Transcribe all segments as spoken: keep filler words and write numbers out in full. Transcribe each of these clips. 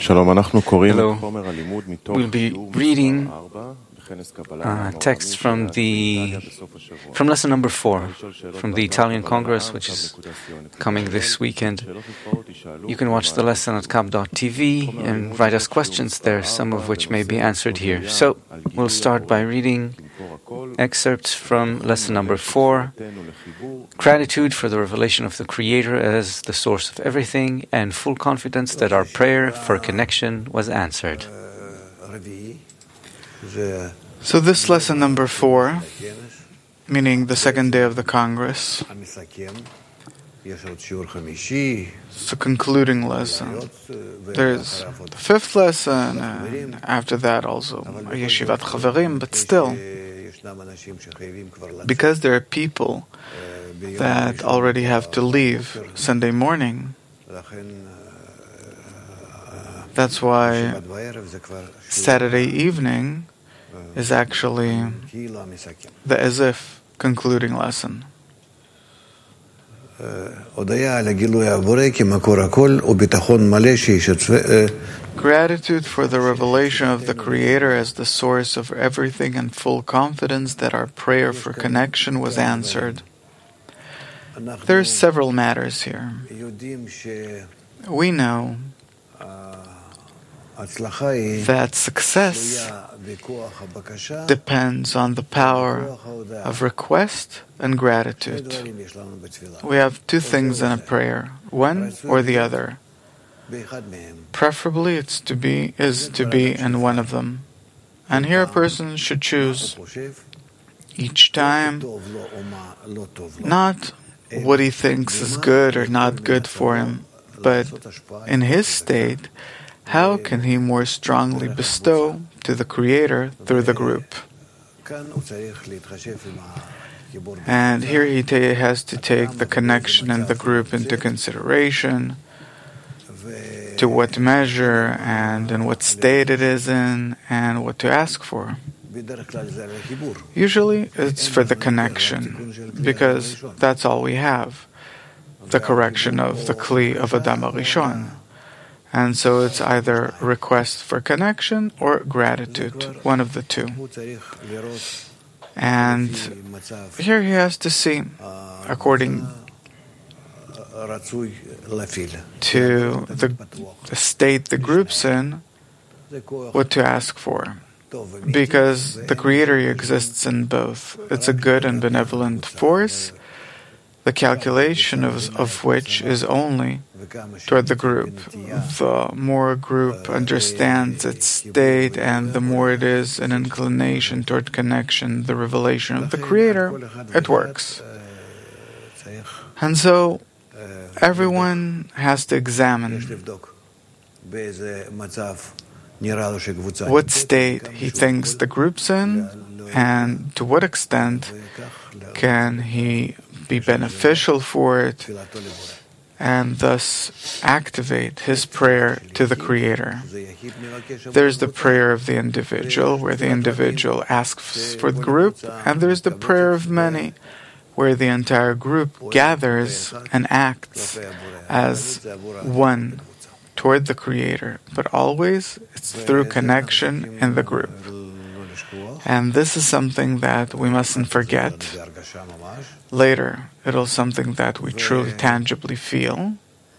Hello. We'll be reading uh, texts from the from lesson number four from the Italian Congress, which is coming this weekend. You can watch the lesson at kab dot t v and write us questions there, some of which may be answered here. So we'll start by reading excerpts from lesson number four, gratitude for the revelation of the Creator as the source of everything, and full confidence that our prayer for connection was answered. So this lesson number four, meaning the second day of the Congress, it's a concluding lesson. There's the fifth lesson, and after that also a Yeshivat Chaverim, but still, because there are people that already have to leave Sunday morning, that's why Saturday evening is actually the as if concluding lesson. Gratitude for the revelation of the Creator as the source of everything and full confidence that our prayer for connection was answered. There are several matters here. We know that success depends on the power of request and gratitude. We have two things in a prayer, one or the other. Preferably it's to be is to be in one of them. And here a person should choose each time not what he thinks is good or not good for him, but in his state, how can he more strongly bestow to the Creator through the group? And here he ta- has to take the connection and the group into consideration, to what measure and in what state it is in, and what to ask for. Usually it's for the connection, because that's all we have, the correction of the Kli of Adam HaRishon. And so it's either request for connection or gratitude, one of the two. And here he has to see, according to the, the state the group's in, what to ask for. Because the Creator exists in both. It's a good and benevolent force, the calculation of, of which is only toward the group. The more a group understands its state and the more it is an inclination toward connection, the revelation of the Creator, it works. And so everyone has to examine what state he thinks the group's in and to what extent can he be beneficial for it, and thus activate his prayer to the Creator. There's the prayer of the individual, where the individual asks for the group, and there's the prayer of many, where the entire group gathers and acts as one toward the Creator. But always it's through connection in the group. And this is something that we mustn't forget. Later, it'll something that we truly tangibly feel.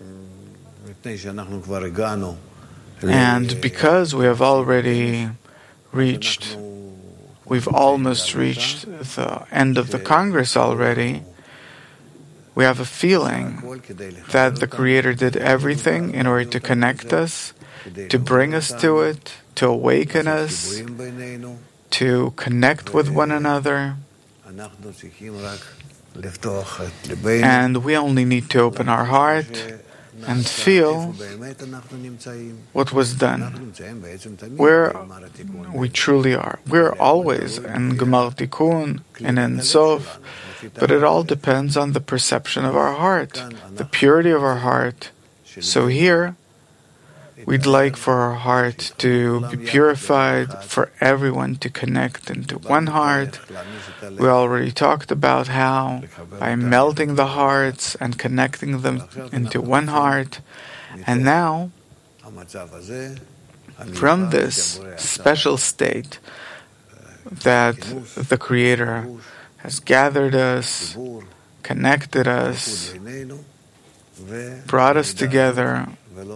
And because we have already reached, we've almost reached the end of the Congress already, we have a feeling that the Creator did everything in order to connect us, to bring us to it, to awaken us, to connect with one another. And we only need to open our heart and feel what was done, where we truly are. We're always in Gemar Tikkun and in Sof, but it all depends on the perception of our heart, the purity of our heart. So here, we'd like for our heart to be purified, for everyone to connect into one heart. We already talked about how, by melting the hearts and connecting them into one heart, and now From this special state that the Creator has gathered us, connected us, brought us together,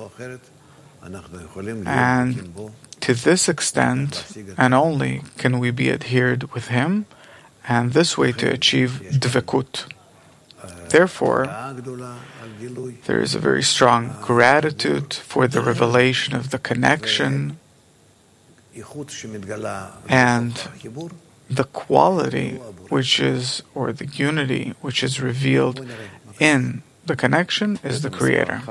and to this extent, and only, can we be adhered with Him, and this way to achieve dvekut. Therefore, there is a very strong gratitude for the revelation of the connection and the quality which is, or the unity which is revealed in the connection is the Creator.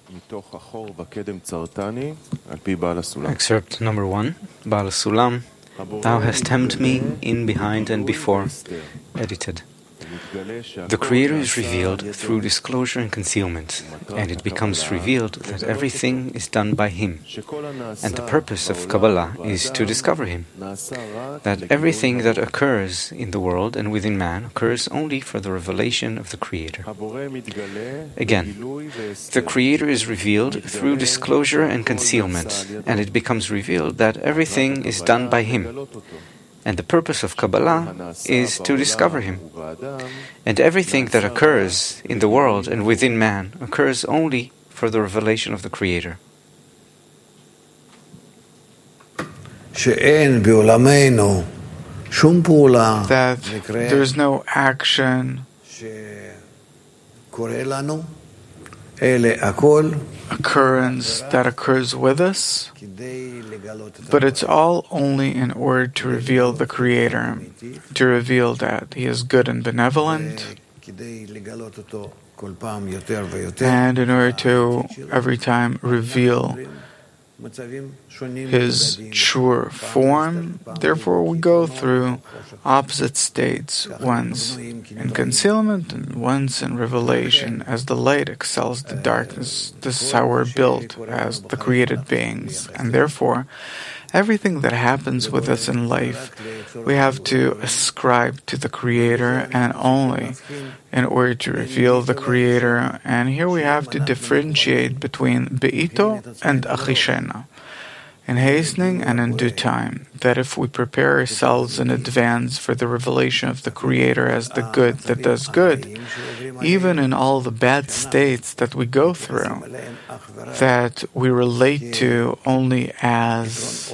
Excerpt number one, Baal Sulam. Thou hast hemmed me in behind and before. Edited. The Creator is revealed through disclosure and concealment, and it becomes revealed that everything is done by Him. And the purpose of Kabbalah is to discover Him. That everything that occurs in the world and within man occurs only for the revelation of the Creator. Again, the Creator is revealed through disclosure and concealment, and it becomes revealed that everything is done by Him. And the purpose of Kabbalah is to discover Him. And everything that occurs in the world and within man occurs only for the revelation of the Creator. That there is no action, occurrence that occurs with us, but it's all only in order to reveal the Creator, to reveal that He is good and benevolent, and in order to every time reveal His truer form. Therefore we go through opposite states, once in concealment and once in revelation. As the light excels the darkness, this is how we're built as the created beings, and therefore everything that happens with us in life, we have to ascribe to the Creator, and only in order to reveal the Creator. And here we have to differentiate between be'ito and achishena, in hastening and in due time. That if we prepare ourselves in advance for the revelation of the Creator as the good that does good, even in all the bad states that we go through, that we relate to only as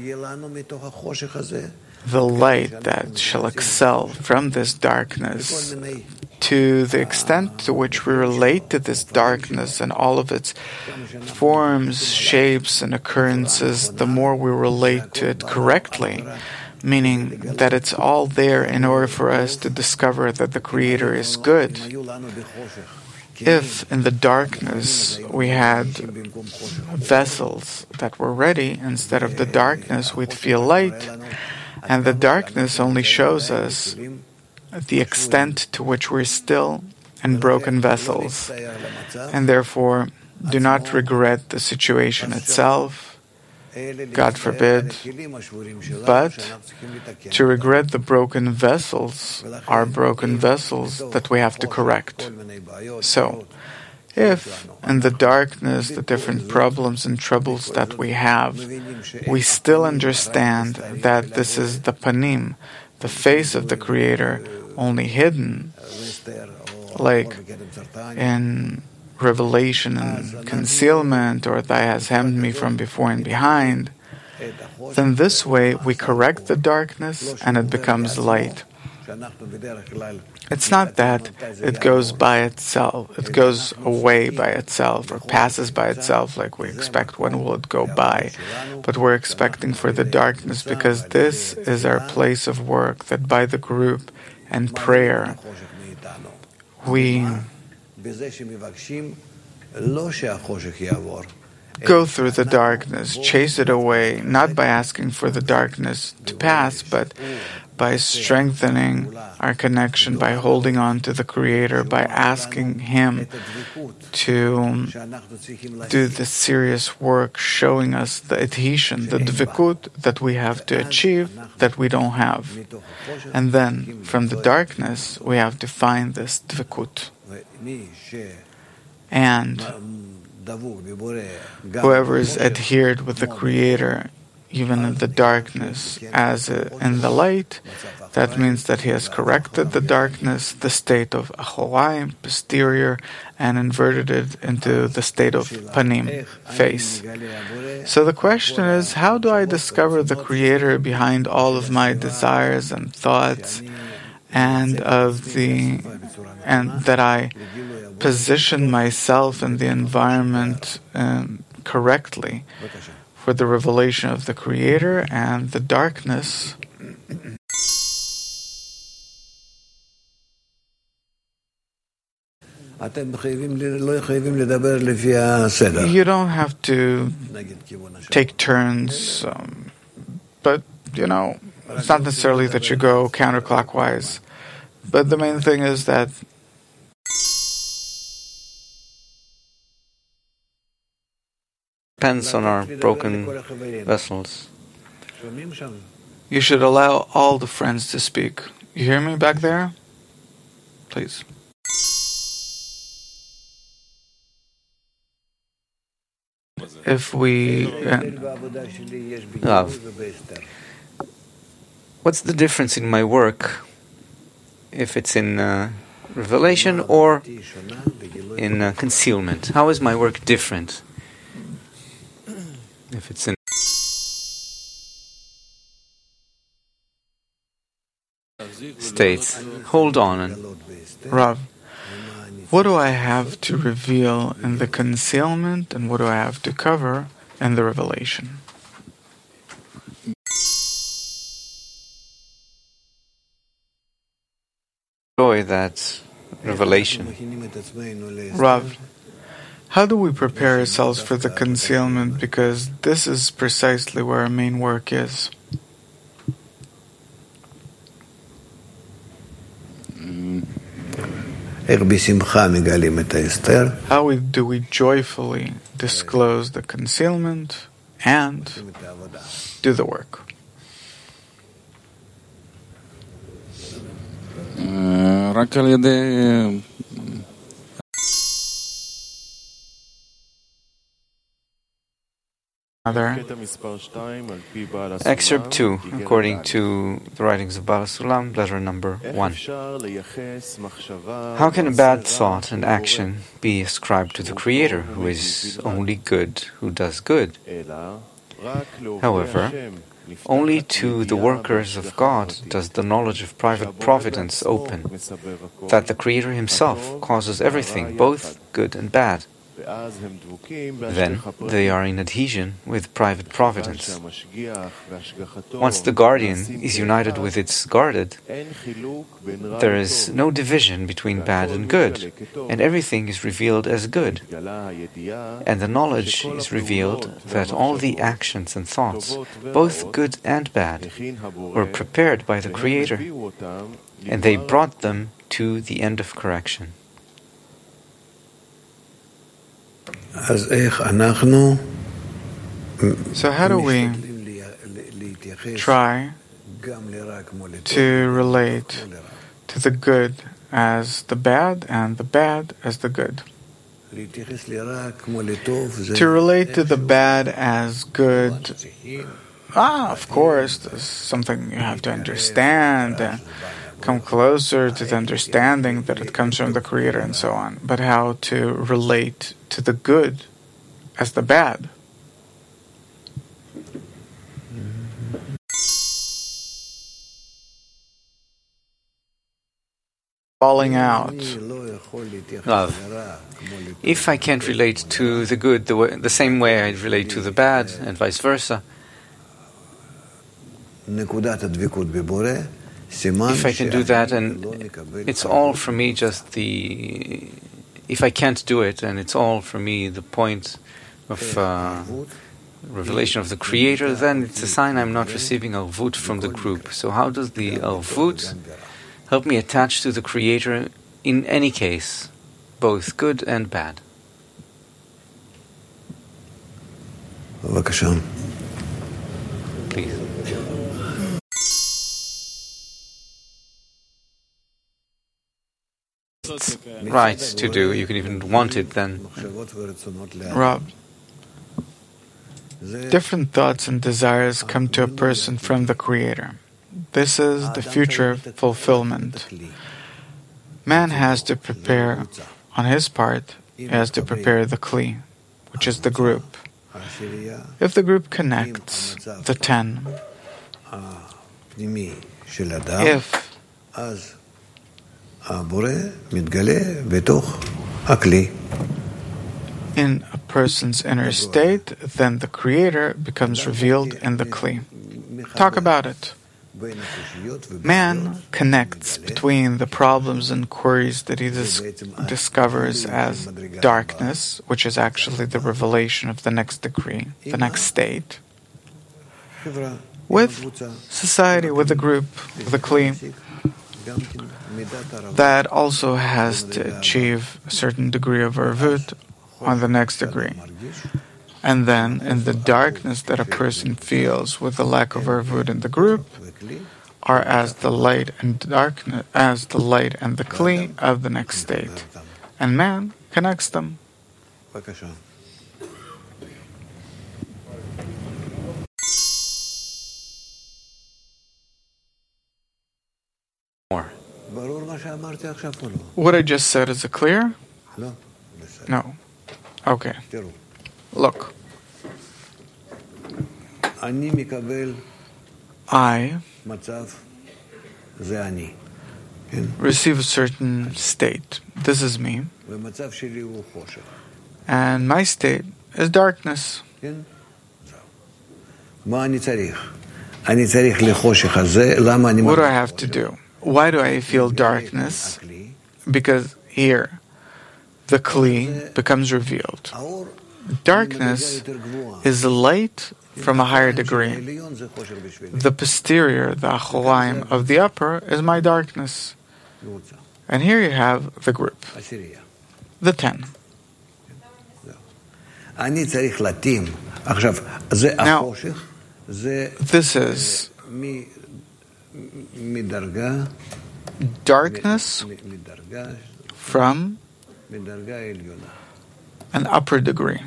the light that shall excel from this darkness, to the extent to which we relate to this darkness and all of its forms, shapes, and occurrences, the more we relate to it correctly, meaning that it's all there in order for us to discover that the Creator is good. If in the darkness we had vessels that were ready, instead of the darkness we'd feel light, and the darkness only shows us the extent to which we're still in broken vessels, and therefore do not regret the situation itself, God forbid, but to regret the broken vessels, our broken vessels that we have to correct. So, if in the darkness, the different problems and troubles that we have, we still understand that this is the panim, the face of the Creator, only hidden, like in revelation and concealment, or Thou hast hemmed me from before and behind, then this way we correct the darkness and it becomes light. It's not that it goes by itself, it goes away by itself or passes by itself like we expect. When will it go by? But we're expecting for the darkness because this is our place of work, that by the group and prayer we go through the darkness, chase it away, not by asking for the darkness to pass, but by strengthening our connection, by holding on to the Creator, by asking Him to do the serious work, showing us the adhesion, the dvekut that we have to achieve that we don't have. And then, from the darkness, we have to find this dvekut. And Whoever is adhered with the Creator, even in the darkness, as in the light, that means that he has corrected the darkness, the state of Achorai, posterior, and inverted it into the state of Panim, face. So the question is, how do I discover the Creator behind all of my desires and thoughts, and of the and that I position myself in the environment um, correctly for the revelation of the Creator and the darkness? You don't have to take turns, um, but, you know, it's not necessarily that you go counterclockwise. But the main thing is that depends on our broken vessels. You should allow all the friends to speak. You hear me back there? Please. If we... Uh, Love. What's the difference in my work if it's in uh, revelation or in uh, concealment? How is my work different if it's in states? Hold on. And Rav, what do I have to reveal in the concealment and what do I have to cover in the revelation? Enjoy that revelation. Rav, how do we prepare ourselves for the concealment? Because this is precisely where our main work is. How we, do we joyfully disclose the concealment and do the work? רק על ידי Excerpt two, according to the writings of Baal Sulam, letter number one. How can a bad thought and action be ascribed to the Creator, who is only good, who does good? However, only to the workers of God does the knowledge of private providence open, that the Creator Himself causes everything, both good and bad. Then they are in adhesion with private providence. Once the guardian is united with its guarded, there is no division between bad and good, and everything is revealed as good. And the knowledge is revealed that all the actions and thoughts, both good and bad, were prepared by the Creator, and they brought them to the end of correction. So how do we try to relate to the good as the bad and the bad as the good? To relate to the bad as good, ah, of course, there's something you have to understand, and come closer to the understanding that it comes from the Creator and so on. But how to relate to the good as the bad? Falling out. Love. If I can't relate to the good the, way, the same way I relate to the bad, and vice versa, if I can do that, and it's all for me just the... If I can't do it, and it's all for me the point of uh, revelation of the Creator, then it's a sign I'm not receiving alvut from the group. So how does the alvut help me attach to the Creator in any case, both good and bad? Please. it's right to do. You can even want it then. Rob, different thoughts and desires come to a person from the Creator. This is the future fulfillment. Man has to prepare, on his part, he has to prepare the Kli, which is the group. If the group connects the ten, if in a person's inner state, then the Creator becomes revealed in the Kli. Talk about it. Man connects between the problems and queries that he dis- discovers as darkness, which is actually the revelation of the next degree, the next state, with society, with the group, with the Kli, that also has to achieve a certain degree of Ervut on the next degree. And then, in the darkness that a person feels with the lack of Ervut in the group, are as the light and darkness, as the light and the Kli of the next state, and man connects them. More. What I just said, is it clear? No. Okay. Look. I receive a certain state. This is me. And my state is darkness. What do I have to do? Why do I feel darkness? Because here, the Kli becomes revealed. Darkness is the light from a higher degree. The posterior, the achoraim of the upper, is my darkness. And here you have the group, the ten. Now, this is darkness from an upper degree.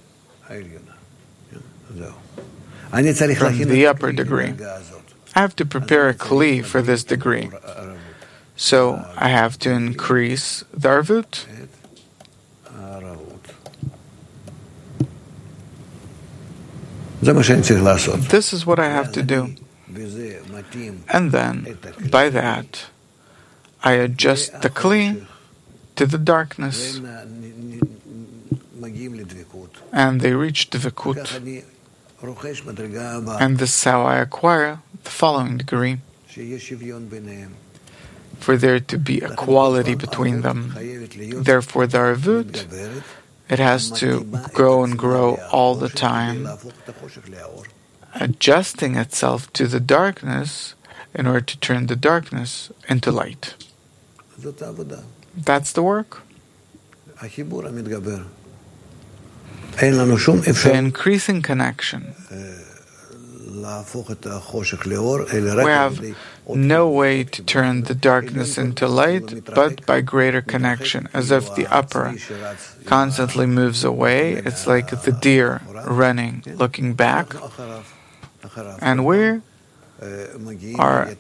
From the upper degree. I have to prepare a Kli for this degree. So I have to increase the Ervut. This is what I have to do. And then, by that, I adjust the Kli to the darkness. And they reach Dvikut. And this is how I acquire the following degree. For there to be equality between them. Therefore, the Ervut, it has to grow and grow all the time, adjusting itself to the darkness in order to turn the darkness into light. That's the work. The increasing connection. We have no way to turn the darkness into light but by greater connection, as if the upper constantly moves away. It's like the deer running, looking back, and we are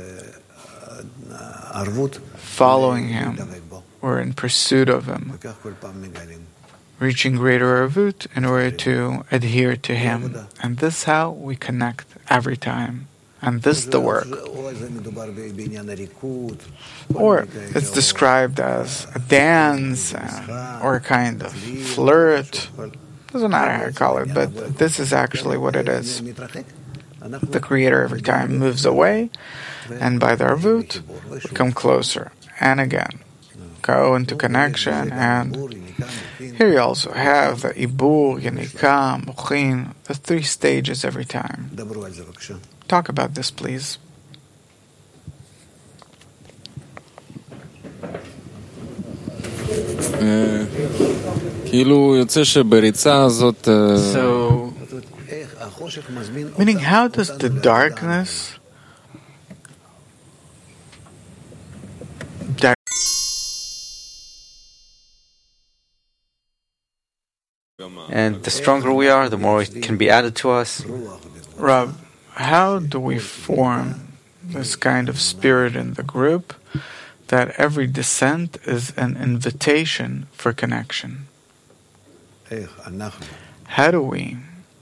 following him, we're in pursuit of him, reaching greater Ervut in order to adhere to him. And this is how we connect every time. And this is the work. Or it's described as a dance uh, or a kind of flirt. Doesn't matter how you call it, but this is actually what it is. The Creator every time moves away, and by the Ervut, we come closer. And again, go into connection, and here you also have the Ibur, Yenika, Mochin, the three stages every time. Talk about this, please. So, meaning, how does the darkness and the stronger we are, the more it can be added to us. Rav, how do we form this kind of spirit in the group that every descent is an invitation for connection? How do we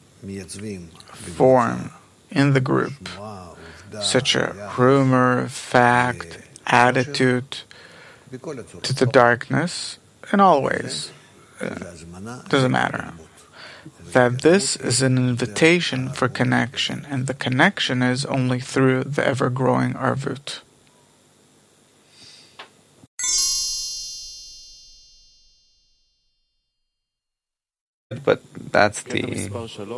form in the group such a rumor, fact, attitude to the darkness in all ways? Uh, doesn't matter. That this is an invitation for connection, and the connection is only through the ever-growing Arvut. But that's the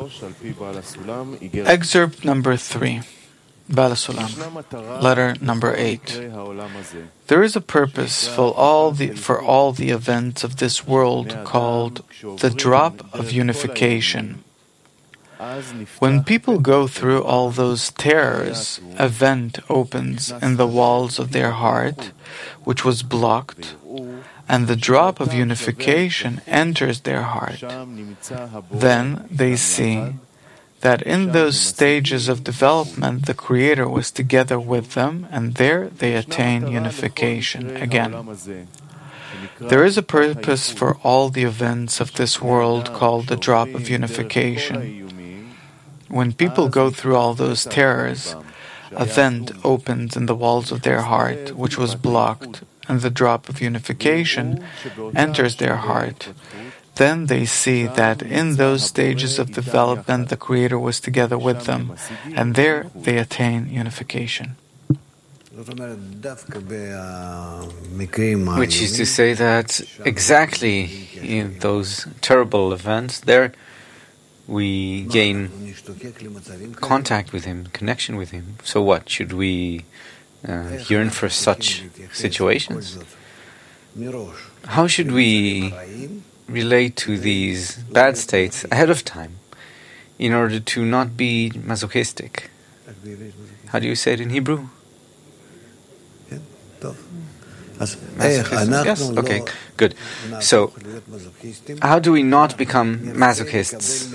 excerpt number three, Baal HaSulam, letter number eight. There is a purpose for all the for all the events of this world called the drop of unification. When people go through all those terrors, a vent opens in the walls of their heart, which was blocked, and the drop of unification enters their heart. Then they see that in those stages of development the Creator was together with them, and there they attain unification again. There is a purpose for all the events of this world called the drop of unification. When people go through all those terrors, a vent opens in the walls of their heart, which was blocked, and the drop of unification enters their heart. Then they see that in those stages of development the Creator was together with them, and there they attain unification. Which is to say that exactly in those terrible events, there we gain contact with Him, connection with Him. So what? Should we uh, yearn for such situations? How should we relate to these bad states ahead of time in order to not be masochistic? How do you say it in Hebrew? Masochism? Yes? Okay, good. So, how do we not become masochists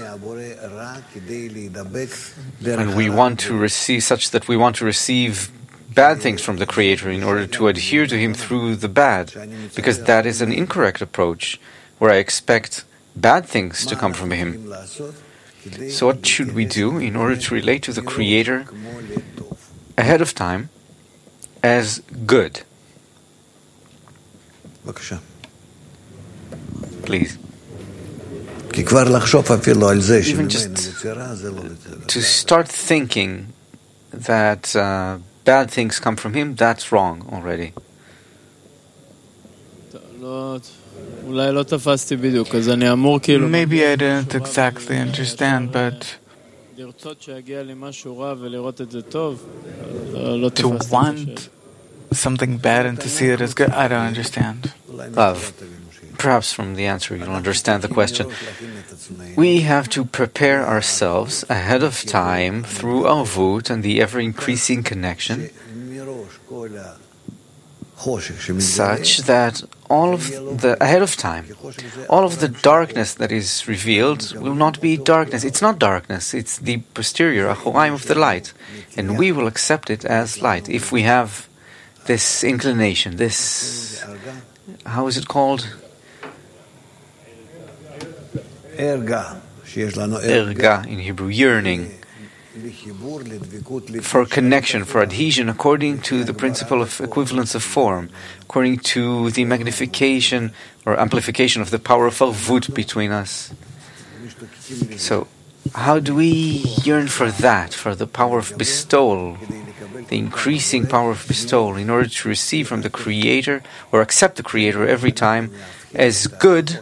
when we want to receive, such that we want to receive bad things from the Creator in order to adhere to Him through the bad? Because that is an incorrect approach, where I expect bad things to come from Him. So what should we do in order to relate to the Creator ahead of time as good? Please. Even just to start thinking that uh, bad things come from Him, that's wrong already. Maybe I didn't exactly understand, but to want something bad and to see it as good, I don't understand. Love. Perhaps from the answer you'll understand the question. We have to prepare ourselves ahead of time through Arvut and the ever-increasing connection, such that all of the ahead of time, all of the darkness that is revealed will not be darkness. It's not darkness. It's the posterior achoraim of the light, and we will accept it as light if we have this inclination. This, how is it called? Erga in Hebrew, yearning for connection, for adhesion, according to the principle of equivalence of form, according to the magnification or amplification of the power of Arvut between us. So, how do we yearn for that, for the power of bestowal, the increasing power of bestowal, in order to receive from the Creator, or accept the Creator every time as good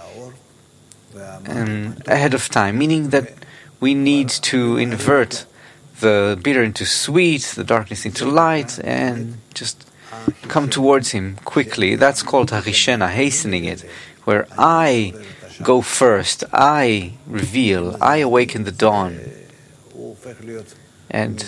and ahead of time, meaning that we need to invert the bitter into sweet, the darkness into light, and just come towards Him quickly. That's called harishena, hastening it, where I go first, I reveal, I awaken the dawn. And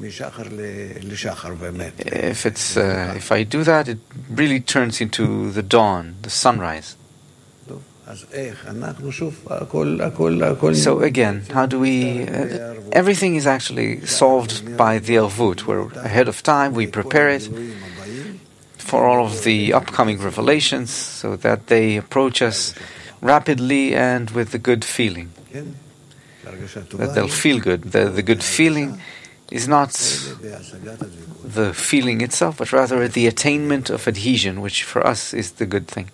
if it's uh, if I do that, it really turns into the dawn, the sunrise. So again, how do we... Uh, everything is actually solved by the Elvut. We're ahead of time, we prepare it for all of the upcoming revelations so that they approach us rapidly and with a good feeling. That they'll feel good. The, the good feeling is not the feeling itself, but rather the attainment of adhesion, which for us is the good thing.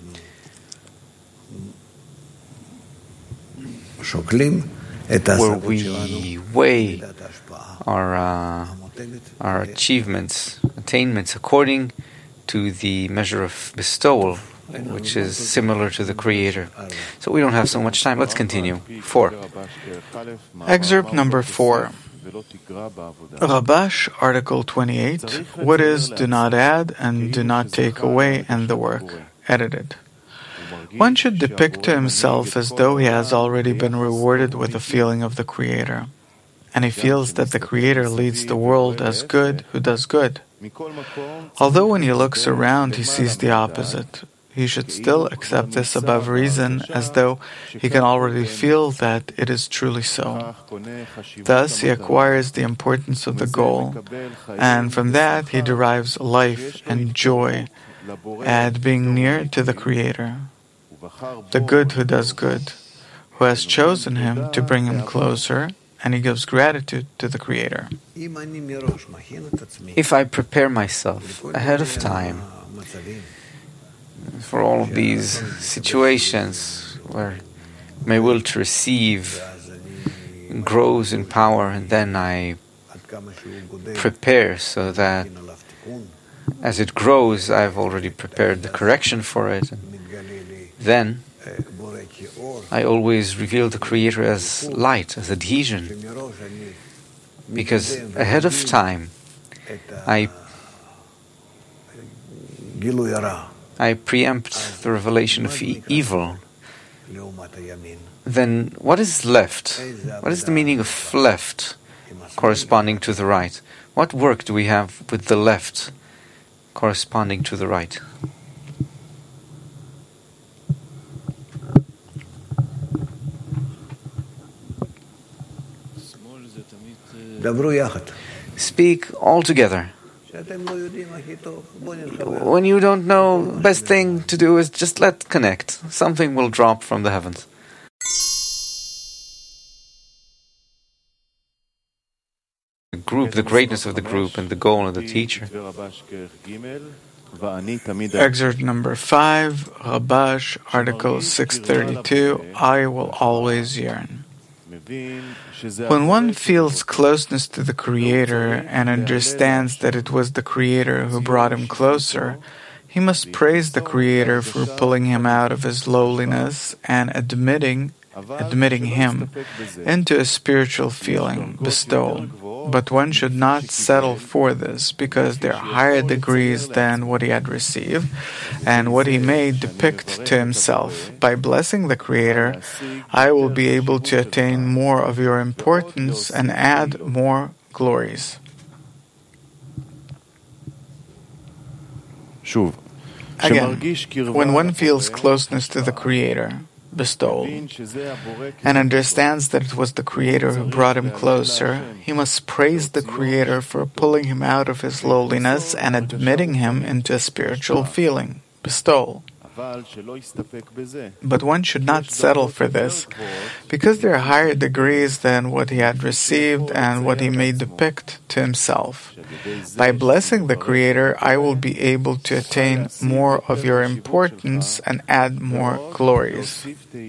Where we weigh our, uh, our achievements, attainments according to the measure of bestowal, which is similar to the Creator. So we don't have so much time. Let's continue. Four. Excerpt number four. Rabash, Article twenty-eight. What is do not add and do not take away in the work? Edited. One should depict to himself as though he has already been rewarded with the feeling of the Creator, and he feels that the Creator leads the world as good who does good. Although when he looks around he sees the opposite, he should still accept this above reason as though he can already feel that it is truly so. Thus he acquires the importance of the goal, and from that he derives life and joy at being near to the Creator, the good who does good, who has chosen him to bring him closer, and he gives gratitude to the Creator. If I prepare myself ahead of time for all of these situations where my will to receive grows in power, and then I prepare so that as it grows I've already prepared the correction for it, and then I always reveal the Creator as light, as adhesion, because ahead of time I I preempt the revelation of e- evil. Then what is left? What is the meaning of left corresponding to the right? What work do we have with the left corresponding to the right? Speak all together. When you don't know, best thing to do is just let connect. Something will drop from the heavens. The group, the greatness of the group, and the goal of the teacher. Excerpt number five, Rabash, Article six thirty-two. I will always yearn. When one feels closeness to the Creator and understands that it was the Creator who brought him closer, he must praise the Creator for pulling him out of his lowliness and admitting, admitting him into a spiritual feeling, bestowal. But one should not settle for this, because there are higher degrees than what he had received and what he may depict to himself. By blessing the Creator, I will be able to attain more of your importance and add more glories. Again, when one feels closeness to the Creator, bestowal, and understands that it was the Creator who brought him closer, he must praise the Creator for pulling him out of his lowliness and admitting him into a spiritual feeling, bestowal. But one should not settle for this, because there are higher degrees than what he had received and what he may depict to himself. By blessing the Creator, I will be able to attain more of your importance and add more glories.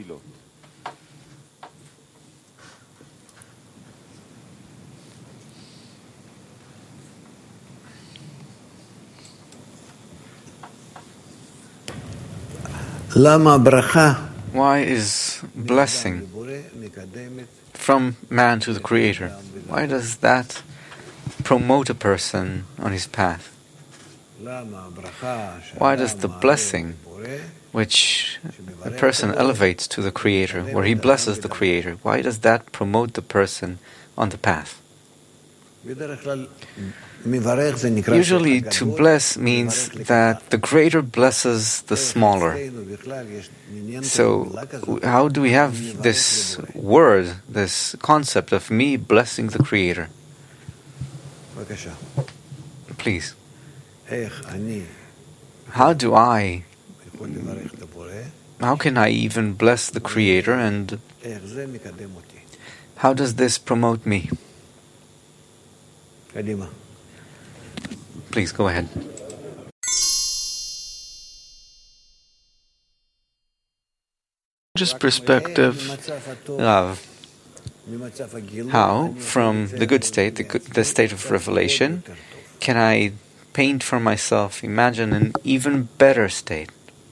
Why is blessing from man to the Creator? Why does that promote a person on his path? Why does the blessing which a person elevates to the Creator, where he blesses the Creator, why does that promote the person on the path? Usually, to bless means that the greater blesses the smaller. So, how do we have this word, this concept of me blessing the Creator? Please. How do I, how can I even bless the Creator, and how does this promote me? Please go ahead. Just perspective. Love. How, from the good state, the, good, the state of revelation, can I paint for myself, imagine an even better state?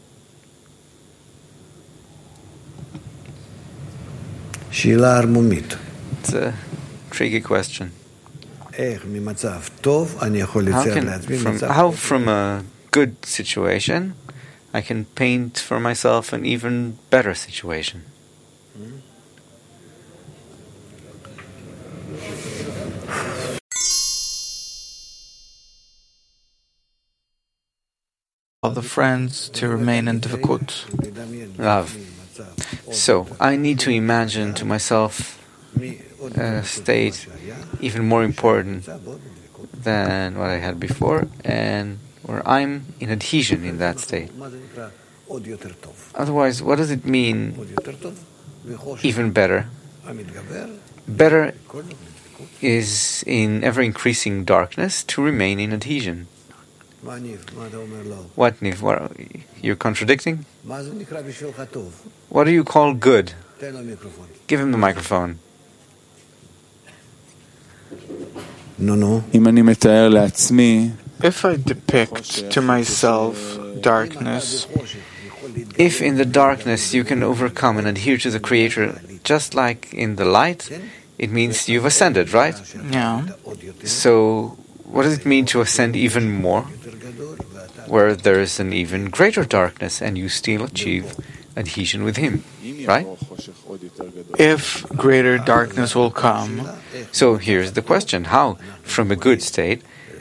It's a tricky question. How, can, from, how from a good situation I can paint for myself an even better situation? All the friends to remain in Dvekut. Love. So, I need to imagine to myself a state even more important than what I had before, and where I'm in adhesion in that state. Otherwise, what does it mean, even better? Better is in ever-increasing darkness to remain in adhesion. What, Niv? What, you're contradicting? What do you call good? Give him the microphone. No, no. If I depict to myself darkness, if in the darkness you can overcome and adhere to the Creator just like in the light, it means you've ascended, right? Yeah. So, what does it mean to ascend even more? Where there is an even greater darkness and you still achieve adhesion with Him, right? If greater darkness will come. So here's the question. How, from a good state,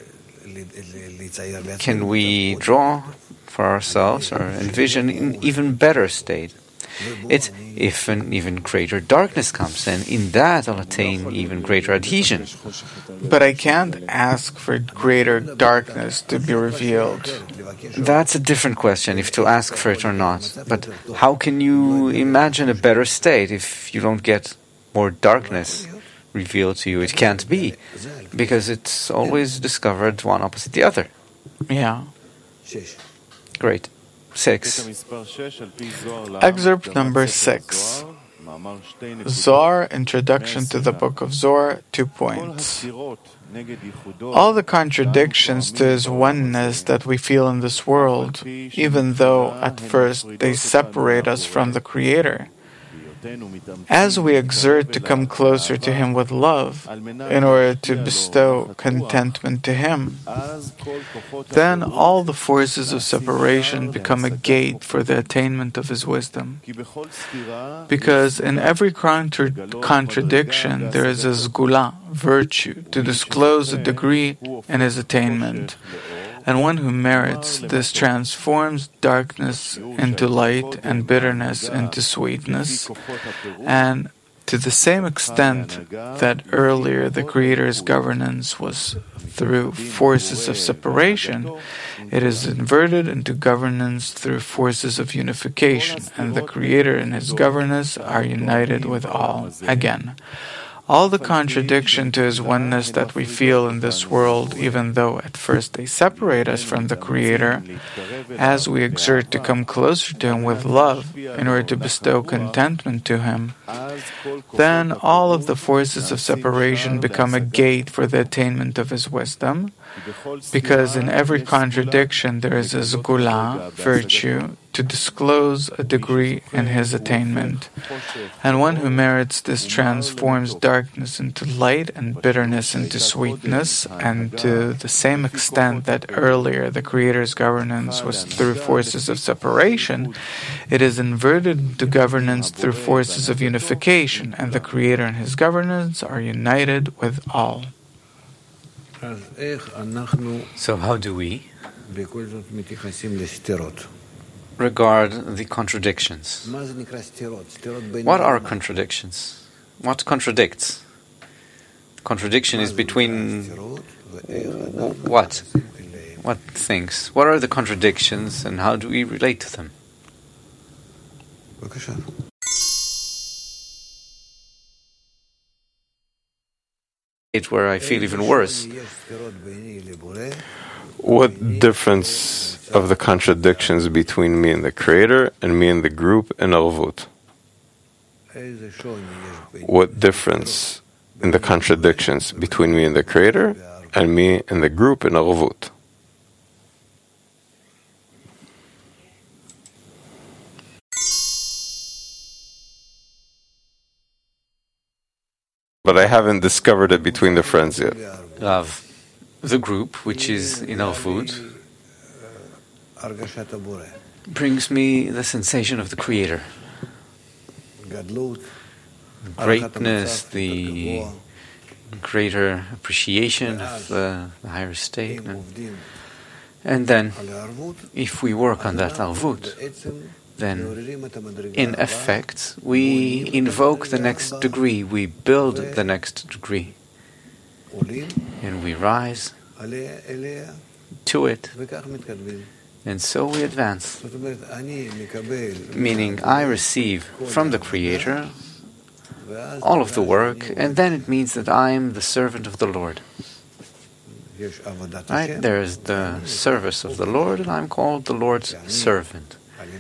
can we draw for ourselves or envision an even better state? It's if an even greater darkness comes, and in that I'll attain even greater adhesion. But I can't ask for greater darkness to be revealed. That's a different question, if to ask for it or not. But how can you imagine a better state if you don't get more darkness revealed to you? It can't be, because it's always discovered one opposite the other. Yeah. Great. Six. Excerpt number six. Zohar, Introduction to the Book of Zohar, two points. All the contradictions to His oneness that we feel in this world, even though at first they separate us from the Creator, as we exert to come closer to Him with love, in order to bestow contentment to Him, then all the forces of separation become a gate for the attainment of His wisdom. Because in every contra- contradiction there is a zgula, virtue, to disclose a degree in His attainment. And one who merits this transforms darkness into light and bitterness into sweetness. And to the same extent that earlier the Creator's governance was through forces of separation, it is inverted into governance through forces of unification, and the Creator and His governance are united with all. Again, all the contradiction to His oneness that we feel in this world, even though at first they separate us from the Creator, as we exert to come closer to Him with love in order to bestow contentment to Him, then all of the forces of separation become a gate for the attainment of His wisdom, because in every contradiction there is a zgula, virtue, to disclose a degree in His attainment. And one who merits this transforms darkness into light and bitterness into sweetness, and to the same extent that earlier the Creator's governance was through forces of separation, it is inverted into governance through forces of unification, and the Creator and His governance are united with all. So how do we regard the contradictions? What are contradictions? What contradicts? Contradiction is between what? What things? What are the contradictions and how do we relate to them? It where I feel even worse. What difference of the contradictions between me and the Creator and me and the group in Arvut? What difference in the contradictions between me and the Creator and me and the group in Arvut? But I haven't discovered it between the friends yet. Of the group, which is in Arvut, brings me the sensation of the Creator. The greatness, the greater appreciation of the, the higher state. And, and then, if we work on that Arvut, then, in effect, we invoke the next degree, we build the next degree, and we rise to it, and so we advance. Meaning, I receive from the Creator all of the work, and then it means that I am the servant of the Lord. Right? There is the service of the Lord, and I'm called the Lord's servant.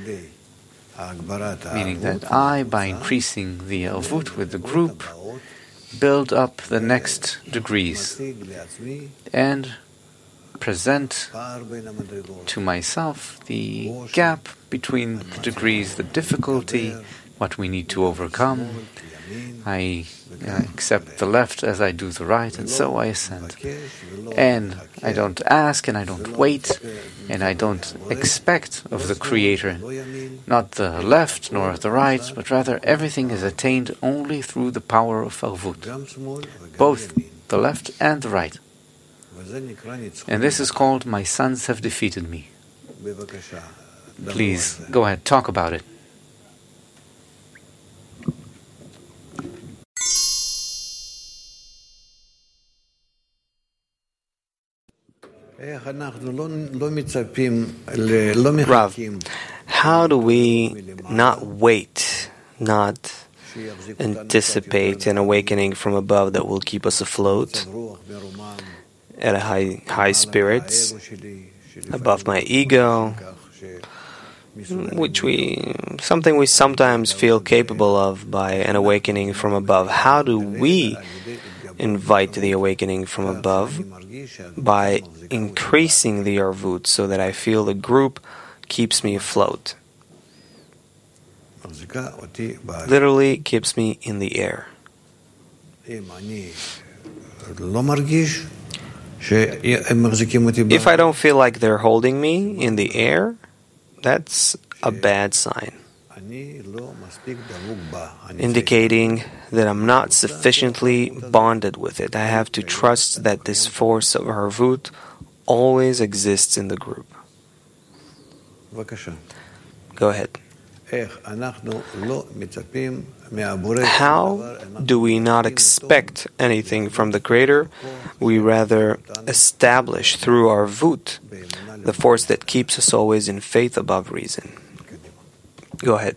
Meaning that I, by increasing the Arvut with the group, build up the next degrees and present to myself the gap between the degrees, the difficulty, what we need to overcome. I accept the left as I do the right, and so I ascend. And I don't ask, and I don't wait, and I don't expect of the Creator, not the left nor the right, but rather everything is attained only through the power of Arvut, both the left and the right. And this is called My Sons Have Defeated Me. Please, go ahead, talk about it. Rav, how do we not wait, not anticipate an awakening from above that will keep us afloat at a high high spirits, above my ego, which we something we sometimes feel capable of by an awakening from above? How do we invite the awakening from above? By increasing the Arvut so that I feel the group keeps me afloat. Literally keeps me in the air. If I don't feel like they're holding me in the air, that's a bad sign, indicating that I'm not sufficiently bonded with it. I have to trust that this force of Arvut always exists in the group. Go ahead. How do we not expect anything from the Creator? We rather establish through Arvut the force that keeps us always in faith above reason. Go ahead.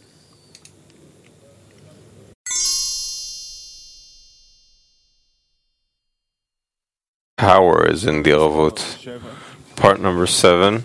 Power is in the Arvut. Part number seven.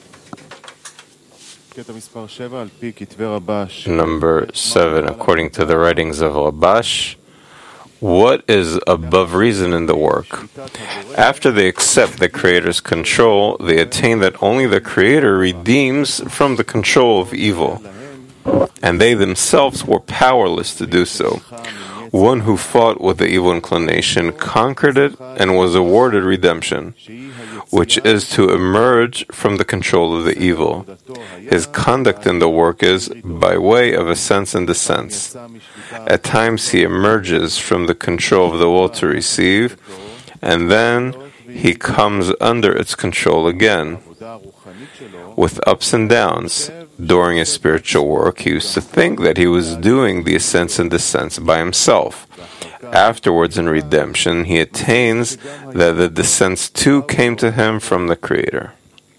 Number seven, according to the writings of Rabash, what is above reason in the work? After they accept the Creator's control, they attain that only the Creator redeems from the control of evil, and they themselves were powerless to do so. One who fought with the evil inclination conquered it and was awarded redemption, which is to emerge from the control of the evil. His conduct in the work is by way of ascents and descents. At times he emerges from the control of the will to receive, and then he comes under its control again, with ups and downs. During his spiritual work, he used to think that he was doing the ascents and descents by himself. Afterwards, in redemption, he attains that the descents too came to him from the Creator.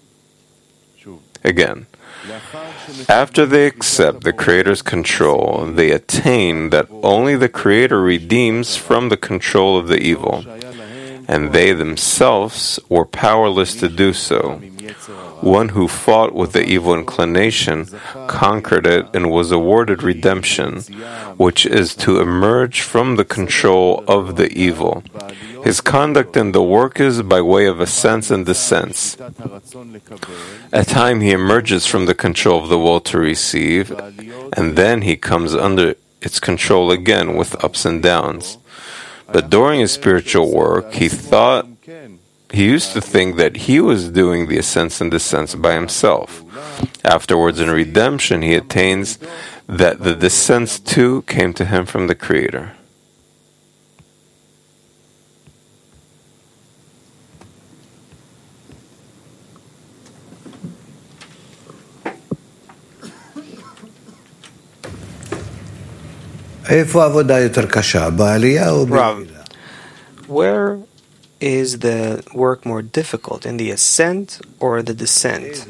Again, after they accept the Creator's control, they attain that only the Creator redeems from the control of the evil, and they themselves were powerless to do so. One who fought with the evil inclination conquered it and was awarded redemption, which is to emerge from the control of the evil. His conduct in the work is by way of ascents and descents. At time he emerges from the control of the will to receive, and then he comes under its control again with ups and downs. But during his spiritual work, he thought He used to think that he was doing the ascents and descents by himself. Afterwards, in redemption, he attains that the descents too came to him from the Creator. Rav, where is the work more difficult, in the ascent or the descent?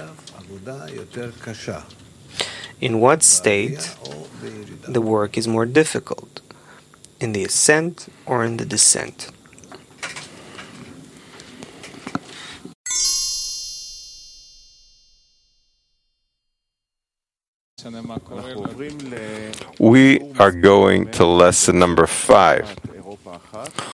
In what state the work is more difficult, in the ascent or in the descent? We are going to lesson number five.